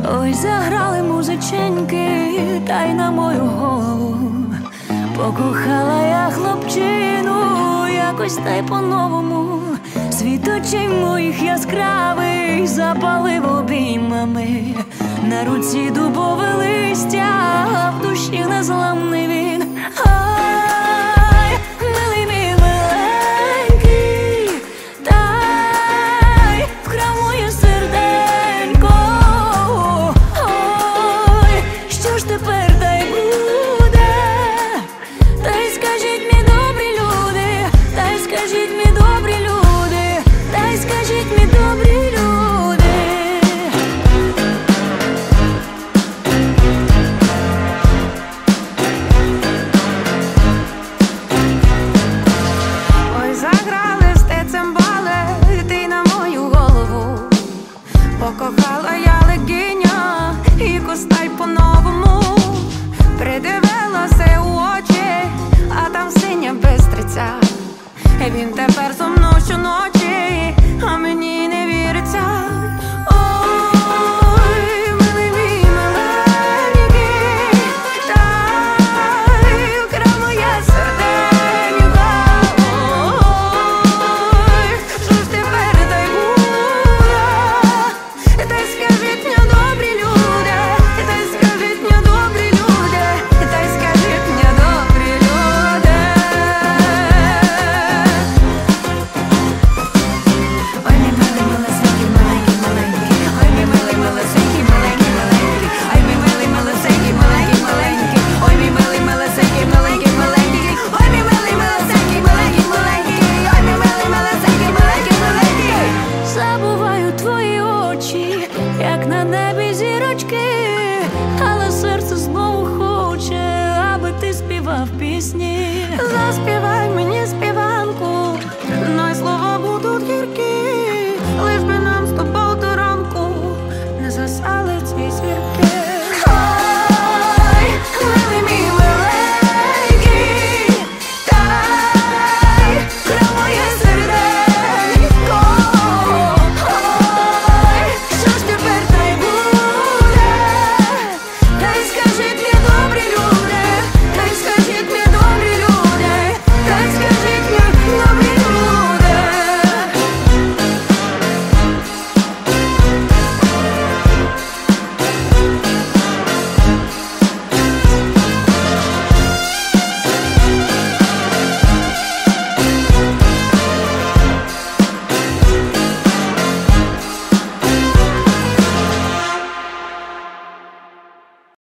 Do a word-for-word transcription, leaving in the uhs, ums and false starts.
Ой, заграли музиченьки, та й на мою голову. Покохала я хлопчину, якось та й по-новому. Світ очей моїх яскравий запалив обіймами. На руці дубове листя, а в душі незламний він. Ай, милий мій миленький, дай вкрав моє серденько. Ой, що ж тепер дай буде? Та й скажіть мені, добрі люди, та й скажіть мені, добрі люди, та й скажіть мені, добрі люди. Ой, заграли сте цимбали, ти на мою голову. Покохала я легиня і костай по-новому. Придивилася у очі, а там синя бистриця. Він тепер зо мною щоночі, а мені не віриться. Ой, милий мій миленький, дай вкрав моє серденько. Ой, що ж тепер дай буде? Та й скажіть мені, добрі люди, та й скажіть мені, добрі люди, та й скажіть мені, добрі люди. Ой, мій милий милосенький, маленький, маленький, ой, мій милий милосенький, маленький, маленький, ой, мій милий милосенький, маленький, маленький, ой, мій милий милосенький, маленький, маленький, ой, мій милий милосенький, маленький, маленький, ой, мій милий милосенький, маленький, маленький. Забуваю твої очі, як на небі зірочки, але серце знову хоче, аби ти співав пісні. Заспівай мені, співай.